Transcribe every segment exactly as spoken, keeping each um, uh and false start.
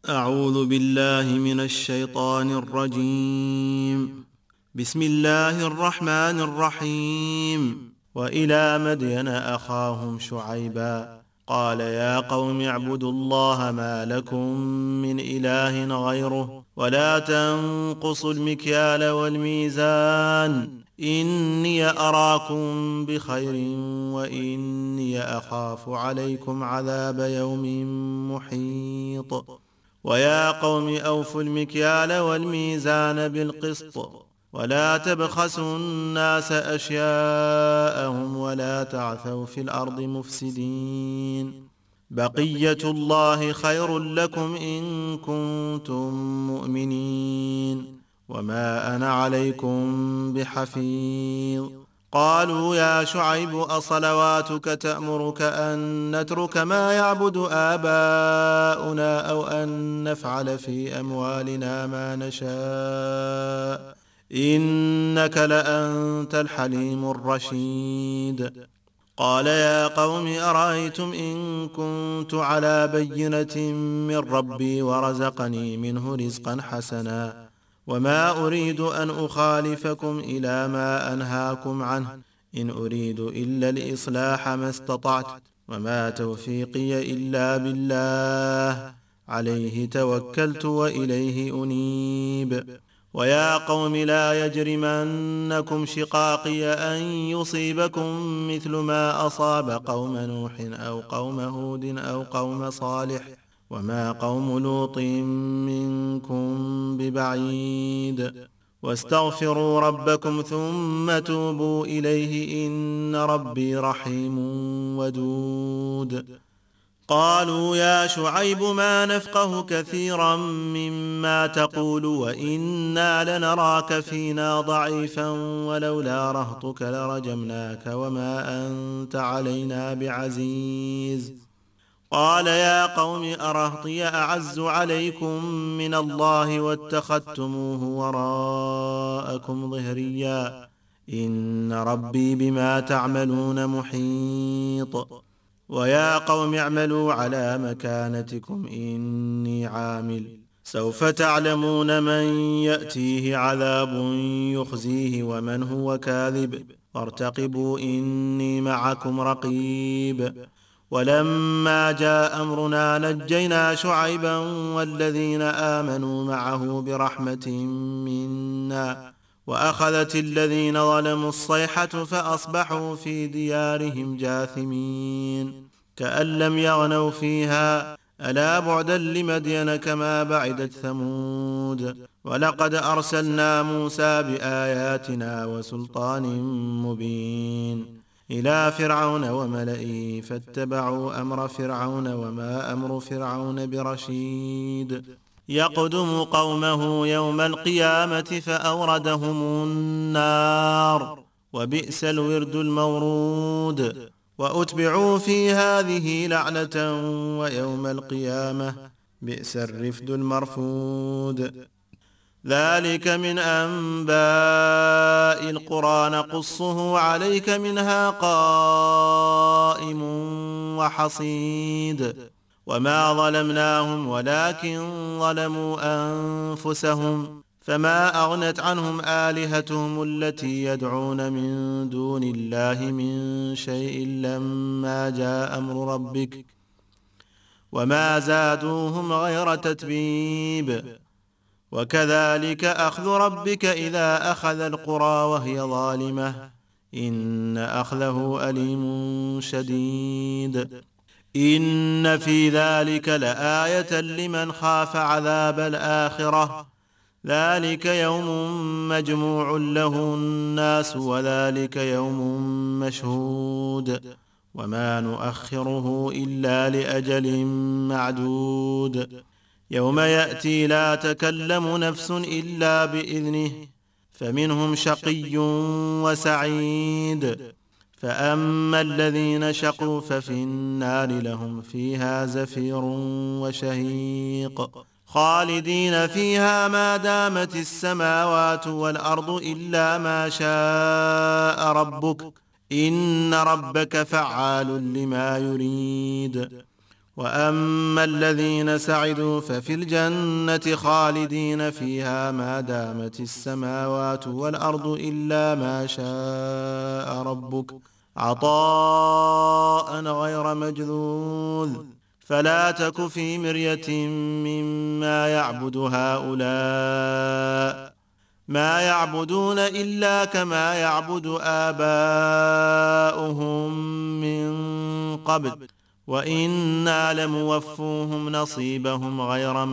أعوذ بالله من الشيطان الرجيم. بسم الله الرحمن الرحيم. وإلى مدين أخاهم شعيبا قال يا قوم اعبدوا الله ما لكم من إله غيره ولا تنقصوا المكيال والميزان إني أراكم بخير وإني أخاف عليكم عذاب يوم محيط. ويا قوم أوفوا المكيال والميزان بالقسط ولا تبخسوا الناس أشياءهم ولا تعثوا في الأرض مفسدين. بقية الله خير لكم إن كنتم مؤمنين وما أنا عليكم بحفيظ. قالوا يا شعيب أصلواتك تأمرك أن نترك ما يعبد آباؤنا أو أن نفعل في أموالنا ما نشاء إنك لأنت الحليم الرشيد. قال يا قوم أرأيتم إن كنت على بينة من ربي ورزقني منه رزقا حسنا وما أريد أن أخالفكم إلى ما أنهاكم عنه إن أريد إلا الإصلاح ما استطعت وما توفيقي إلا بالله عليه توكلت وإليه أنيب. ويا قوم لا يجرمنكم شقاقي أن يصيبكم مثل ما أصاب قوم نوح أو قوم هود أو قوم صالح وما قوم لوط منكم ببعيد. واستغفروا ربكم ثم توبوا إليه إن ربي رحيم ودود. قالوا يا شعيب ما نفقه كثيرا مما تقول وإنا لنراك فينا ضعيفا ولولا رهطك لرجمناك وما أنت علينا بعزيز. قال يا قوم أرهطي أعز عليكم من الله واتخذتموه وراءكم ظهريا إن ربي بما تعملون محيط. ويا قوم اعملوا على مكانتكم إني عامل سوف تعلمون من يأتيه عذاب يخزيه ومن هو كاذب وارتقبوا إني معكم رقيب. ولما جاء أمرنا نجينا شعيبا والذين آمنوا معه برحمة منا وأخذت الذين ظلموا الصيحة فأصبحوا في ديارهم جاثمين كأن لم يغنوا فيها ألا بعدا لمدين كما بعدت ثمود. ولقد أرسلنا موسى بآياتنا وسلطان مبين إلى فرعون وملئه فاتبعوا أمر فرعون وما أمر فرعون برشيد. يقدم قومه يوم القيامة فأوردهم النار وبئس الورد المورود. وأتبعوا في هذه لعنة ويوم القيامة بئس الرفد المرفود. ذلك من أنباء القرى نقصه عليك منها قائم وحصيد. وما ظلمناهم ولكن ظلموا أنفسهم فما أغنت عنهم آلهتهم التي يدعون من دون الله من شيء لما جاء أمر ربك وما زادوهم غير تتبيب. وكذلك أخذ ربك إذا أخذ القرى وهي ظالمة إن أخذه أليم شديد. إن في ذلك لآية لمن خاف عذاب الآخرة ذلك يوم مجموع له الناس وذلك يوم مشهود وما نؤخره إلا لأجل معدود. يوم يأتي لا تكلم نفس إلا بإذنه فمنهم شقي وسعيد. فأما الذين شقوا ففي النار لهم فيها زفير وشهيق خالدين فيها ما دامت السماوات والأرض إلا ما شاء ربك إن ربك فعال لما يريد. وأما الذين سعدوا ففي الجنة خالدين فيها ما دامت السماوات والأرض إلا ما شاء ربك عطاء غير مجذوذ فلا تك في مرية مما يعبد هؤلاء ما يعبدون إلا كما يعبد آباؤهم من قبل وإنا لموفوهم نصيبهم غير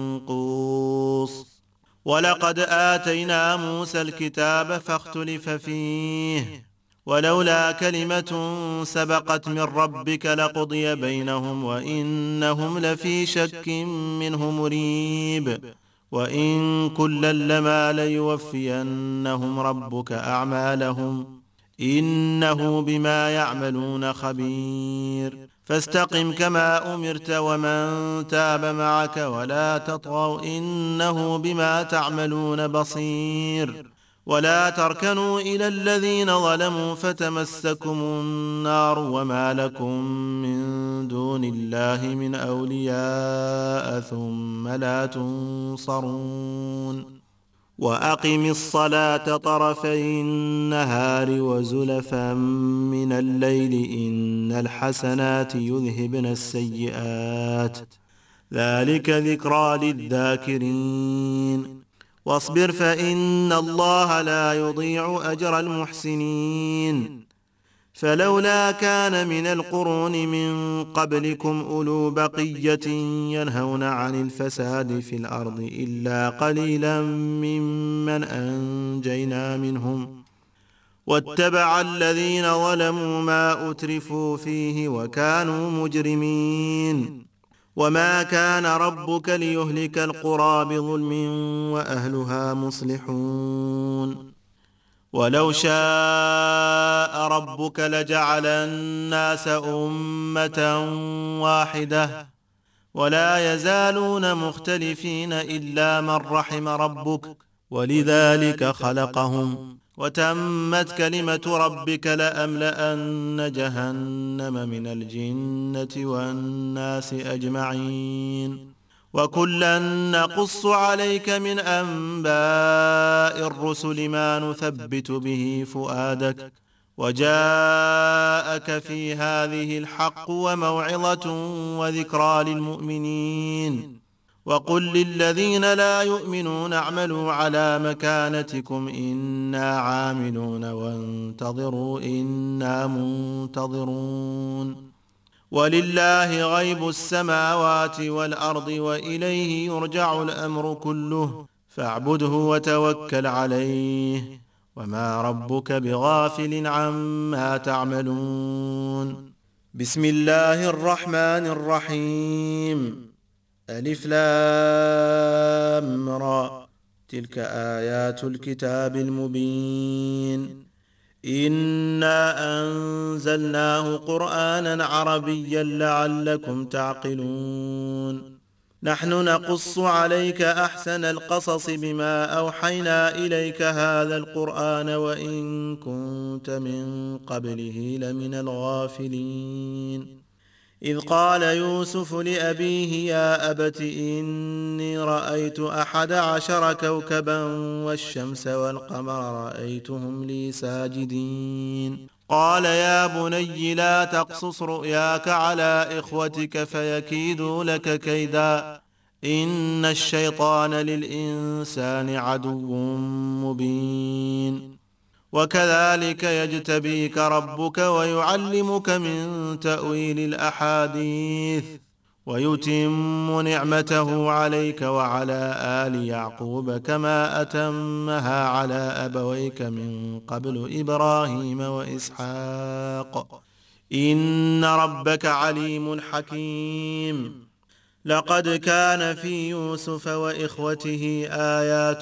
منقوص ولقد آتينا موسى الكتاب فاختلف فيه ولولا كلمة سبقت من ربك لقضي بينهم وإنهم لفي شك منه مريب وإن كلا لما ليوفينهم ربك أعمالهم إنه بما يعملون خبير فاستقم كما أمرت ومن تاب معك ولا تطغوا إنه بما تعملون بصير ولا تركنوا إلى الذين ظلموا فتمسكم النار وما لكم من دون الله من أولياء ثم لا تنصرون وأقم الصلاة طرفي النهار وزلفا من الليل إن الحسنات يذهبن السيئات ذلك ذكرى للذاكرين واصبر فإن الله لا يضيع أجر المحسنين فلولا كان من القرون من قبلكم أولو بقية ينهون عن الفساد في الأرض إلا قليلا ممن أنجينا منهم واتبع الذين ظلموا ما أترفوا فيه وكانوا مجرمين وما كان ربك ليهلك القرى بظلم وأهلها مصلحون ولو شاء ربك لجعل الناس أمة واحدة ولا يزالون مختلفين إلا من رحم ربك ولذلك خلقهم وتمت كلمة ربك لأملأن جهنم من الجنة والناس أجمعين وكلا نقص عليك من أنباء الرسل ما نثبت به فؤادك وجاءك في هذه الحق وموعظة وذكرى للمؤمنين وقل للذين لا يؤمنون اعملوا على مكانتكم إنا عاملون وانتظروا إنا منتظرون ولله غيب السماوات والأرض وإليه يرجع الأمر كله فاعبده وتوكل عليه وما ربك بغافل عما تعملون بسم الله الرحمن الرحيم ألف لام را تلك آيات الكتاب المبين إنا أنزلناه قرآنا عربيا لعلكم تعقلون نحن نقص عليك أحسن القصص بما أوحينا إليك هذا القرآن وإن كنت من قبله لمن الغافلين إذ قال يوسف لأبيه يا أبت إني رأيت أحد عشر كوكبا والشمس والقمر رأيتهم لي ساجدين قال يا بني لا تقصص رؤياك على إخوتك فيكيدوا لك كيدا إن الشيطان للإنسان عدو مبين وكذلك يجتبيك ربك ويعلمك من تأويل الأحاديث ويتم نعمته عليك وعلى آل يعقوب كما أتمها على أبويك من قبل إبراهيم وإسحاق إن ربك عليم حكيم لقد كان في يوسف وإخوته آيات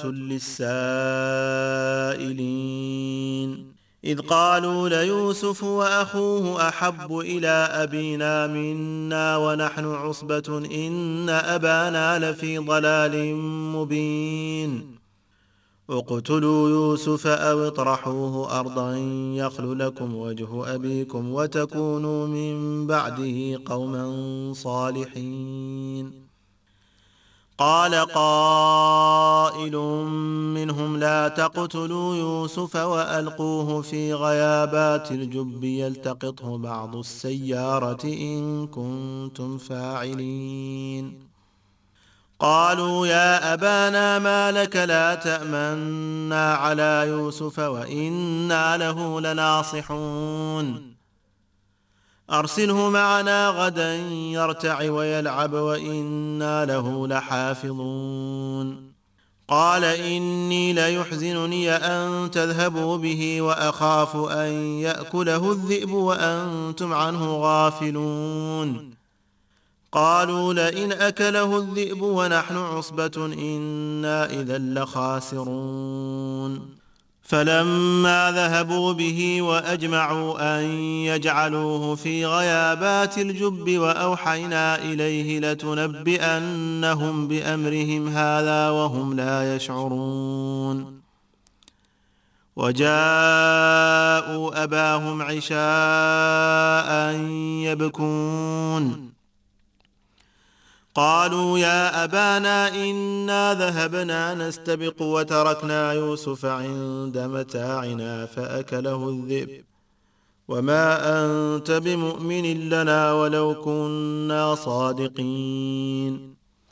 للسائلين إذ قالوا ليوسف وأخوه أحب إلى أبينا منا ونحن عصبة إن أبانا لفي ضلال مبين اقتلوا يوسف أو اطرحوه أرضا يخل لكم وجه أبيكم وتكونوا من بعده قوما صالحين. قال قائل منهم لا تقتلوا يوسف وألقوه في غيابات الجب يلتقطه بعض السيارة إن كنتم فاعلين. قالوا يا أبانا ما لك لا تأمنا على يوسف وإنا له لناصحون أرسله معنا غدا يرتع ويلعب وإنا له لحافظون. قال إني ليحزنني أن تذهبوا به وأخاف أن يأكله الذئب وأنتم عنه غافلون. قالوا لئن أكله الذئب ونحن عصبة إنا إذا لخاسرون. فلما ذهبوا به وأجمعوا أن يجعلوه في غيابات الجب وأوحينا إليه لتنبئنهم بأمرهم هذا وهم لا يشعرون. وجاءوا أباهم عشاء يبكون. قالوا يا أبانا إنا ذهبنا نستبق وتركنا يوسف عند متاعنا فأكله الذئب وما أنت بمؤمن لنا ولو كنا صادقين.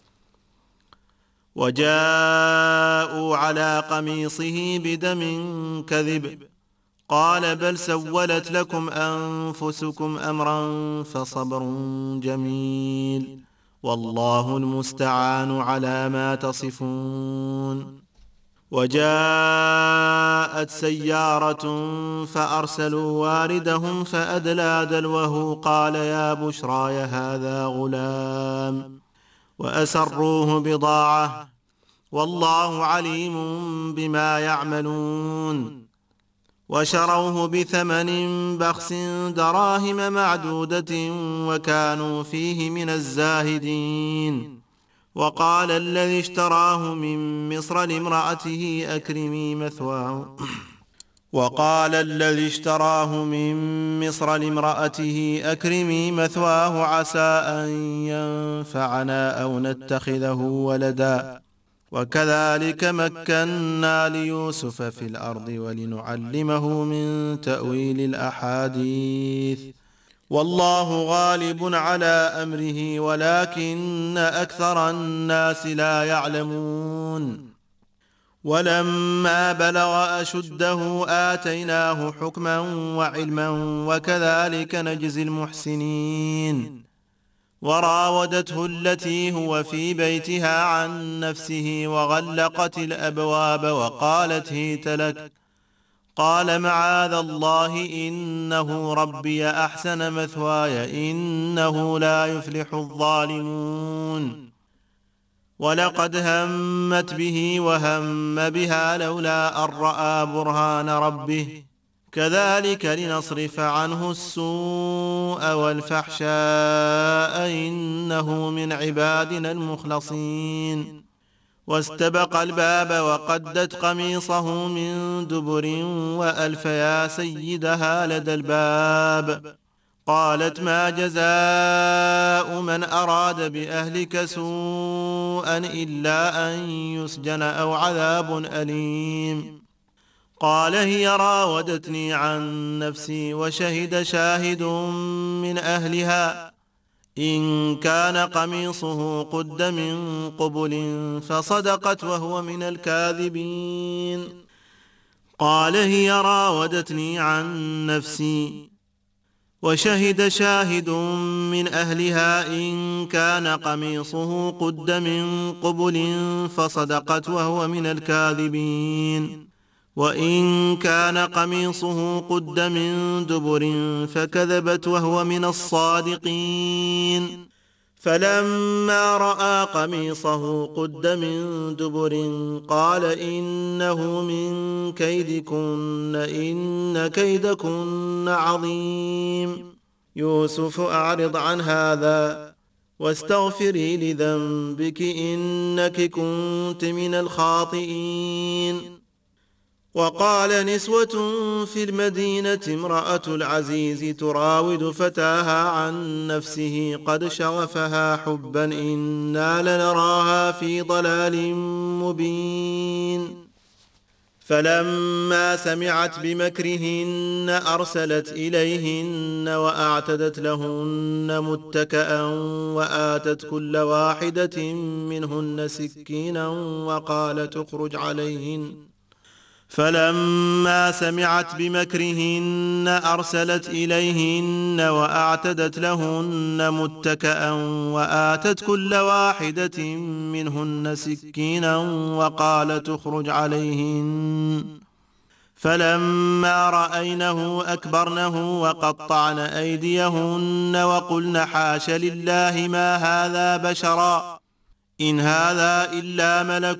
وجاءوا على قميصه بدم كذب قال بل سولت لكم أنفسكم أمرا فصبر جميل والله المستعان على ما تصفون. وجاءت سيارة فأرسلوا واردهم فأدلى دلوه قال يا بشرى هذا غلام وأسروه بضاعة والله عليم بما يعملون. وشروه بثمن بخس دراهم معدودة وكانوا فيه من الزاهدين. وقال الذي اشتراه من مصر لامرأته أكرمي مثواه وقال الذي اشتراه من مصر لامرأته أكرمي مثواه عسى أن ينفعنا أو نتخذه ولدا وكذلك مكنا ليوسف في الأرض ولنعلمه من تأويل الأحاديث والله غالب على أمره ولكن أكثر الناس لا يعلمون. ولما بلغ أشده آتيناه حكما وعلما وكذلك نجزي المحسنين. وراودته التي هو في بيتها عن نفسه وغلقت الأبواب وقالت هيت لك قال معاذ الله إنه ربي أحسن مثواي إنه لا يفلح الظالمون. ولقد همت به وهم بها لولا أن رأى برهان ربه كذلك لنصرف عنه السوء والفحشاء إنه من عبادنا المخلصين. واستبق الباب وقدت قميصه من دبر وألف يا سيدها لدى الباب. قالت ما جزاء من أراد بأهلك سوءا إلا أن يسجن أو عذاب أليم. قال هي راودتني عن نفسي وشهد شاهد من أهلها إن كان قميصه قد من قبل فصدقت وهو من الكاذبين. قال هي راودتني عن نفسي وشهد شاهد من أهلها إن كان قميصه قد من قبل فصدقت وهو من الكاذبين. وإن كان قميصه قد من دبر فكذبت وهو من الصادقين. فلما رأى قميصه قد من دبر قال إنه من كيدكن إن كيدكن عظيم. يوسف أعرض عن هذا واستغفري لذنبك إنك كنت من الخاطئين. وقال نسوة في المدينة امرأة العزيز تراود فتاها عن نفسه قد شغفها حبا إنا لنراها في ضلال مبين. فلما سمعت بمكرهن أرسلت إليهن وأعتدت لهن متكأ وآتت كل واحدة منهن سكينا وقالت اخرج عليهن فلما سمعت بمكرهن أرسلت إليهن وأعتدت لهن متكأ وآتت كل واحدة منهن سكينا وقالت اخرج عليهن فلما رأينه أكبرنه وقطعن أيديهن وقلن حاش لله ما هذا بشرا إن هذا إلا ملك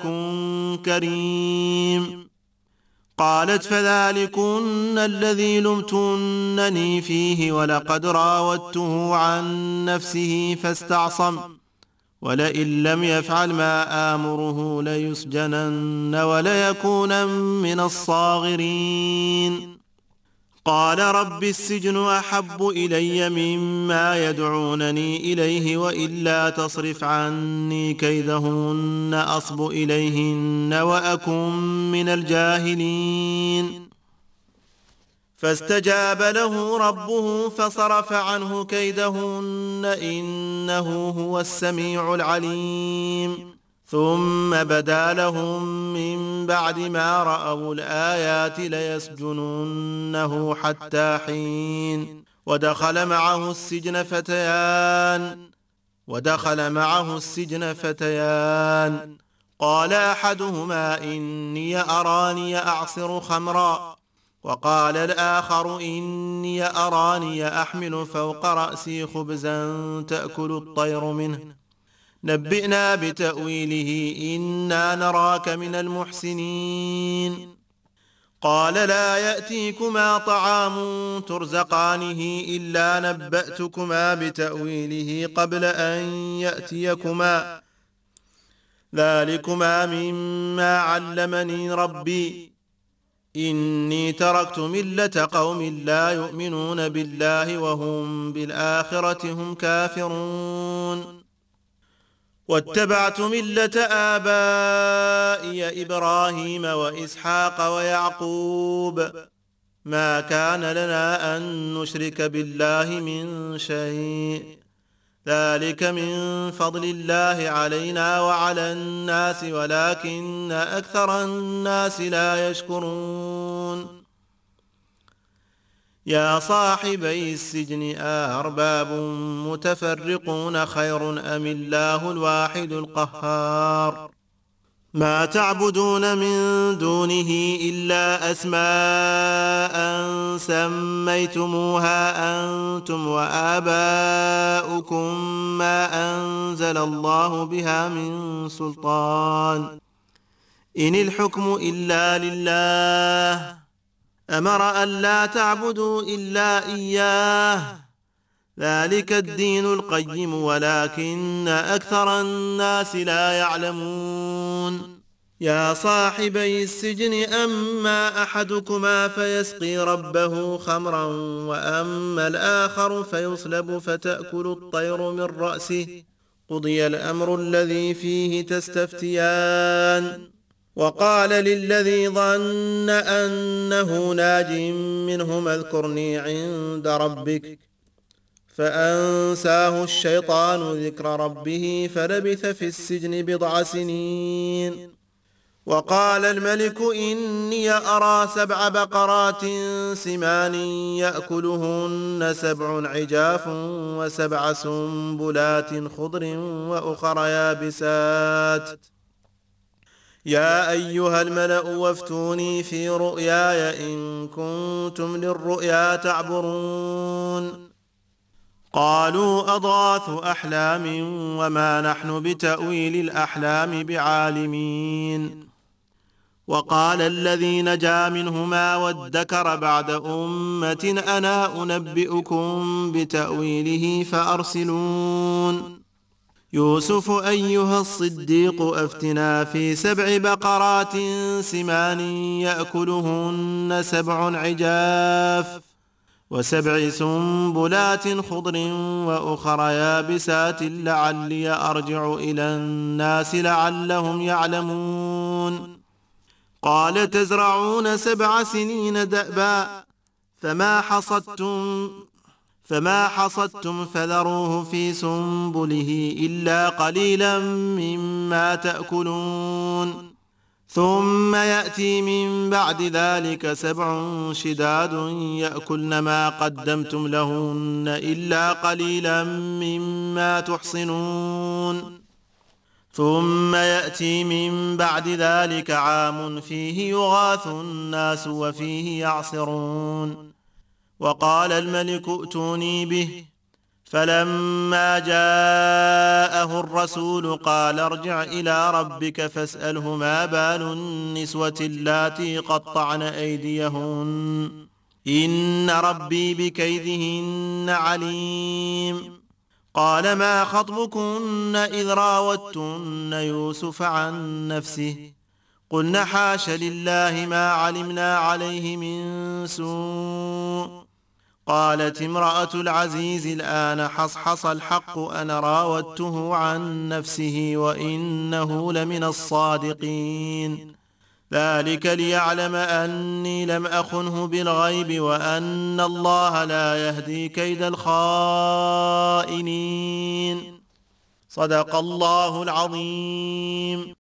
كريم. قالت فذلكن الذي لمتنني فيه ولقد راودته عن نفسه فاستعصم ولئن لم يفعل ما آمره ليسجنن وليكونن من الصاغرين. قال رب السجن أحب إلي مما يدعونني إليه وإلا تصرف عني كيدهن أصب إليهن وأكن من الجاهلين. فاستجاب له ربه فصرف عنه كيدهن إنه هو السميع العليم. ثم بدا لهم من بعد ما رأوا الآيات ليسجننه حتى حين. ودخل معه السجن فتيان ودخل معه السجن فتيان قال أحدهما إني أراني أعصر خمرا وقال الآخر إني أراني أحمل فوق رأسي خبزا تأكل الطير منه نبئنا بتأويله إنا نراك من المحسنين. قال لا يأتيكما طعام ترزقانه إلا نبأتكما بتأويله قبل أن يأتيكما ذلكما مما علمني ربي إني تركت ملة قوم لا يؤمنون بالله وهم بالآخرة هم كافرون واتبعت ملة آبائي إبراهيم وإسحاق ويعقوب ما كان لنا أن نشرك بالله من شيء ذلك من فضل الله علينا وعلى الناس ولكن أكثر الناس لا يشكرون. يا صاحبي السجن أأرباب متفرقون خير أم الله الواحد القهار ما تعبدون من دونه إلا أسماء سميتموها أنتم وآباؤكم ما أنزل الله بها من سلطان إن الحكم إلا لله أمر أن لا تعبدوا إلا إياه ذلك الدين القيم ولكن أكثر الناس لا يعلمون. يا صاحبي السجن أما أحدكما فيسقي ربه خمرا وأما الآخر فيصلب فتأكل الطير من رأسه قضي الأمر الذي فيه تستفتيان. وقال للذي ظن أنه ناج منهما اذكرني عند ربك فأنساه الشيطان ذكر ربه فلبث في السجن بضع سنين. وقال الملك إني أرى سبع بقرات سمان يأكلهن سبع عجاف وسبع سنبلات خضر وأخر يابسات يا أيها الملأ وافتوني في رؤياي إن كنتم للرؤيا تعبرون. قالوا أضغاث أحلام وما نحن بتأويل الأحلام بعالمين. وقال الذي نجا منهما وادكر بعد أمة أنا أنبئكم بتأويله فأرسلون. يوسف أيها الصديق أفتنا في سبع بقرات سمان يأكلهن سبع عجاف وسبع سنبلات خضر وأخر يابسات لعلي أرجع إلى الناس لعلهم يعلمون قال تزرعون سبع سنين دأبا فما حصدتم فما حصدتم فذروه في سنبله إلا قليلا مما تأكلون ثم يأتي من بعد ذلك سبع شداد يأكلن ما قدمتم لهن إلا قليلا مما تحصنون ثم يأتي من بعد ذلك عام فيه يغاث الناس وفيه يعصرون وقال الملك ائتوني به فلما جاءه الرسول قال ارجع إلى ربك فاسأله ما بال النسوة اللاتي قطعن أيديهن إن ربي بكيدهن عليم قال ما خطبكن إذ راوتن يوسف عن نفسه قلن حاش لله ما علمنا عليه من سوء قالت امرأة العزيز الآن حصحص الحق أنا راودته عن نفسه وإنه لمن الصادقين ذلك ليعلم أني لم أخنه بالغيب وأن الله لا يهدي كيد الخائنين صدق الله العظيم.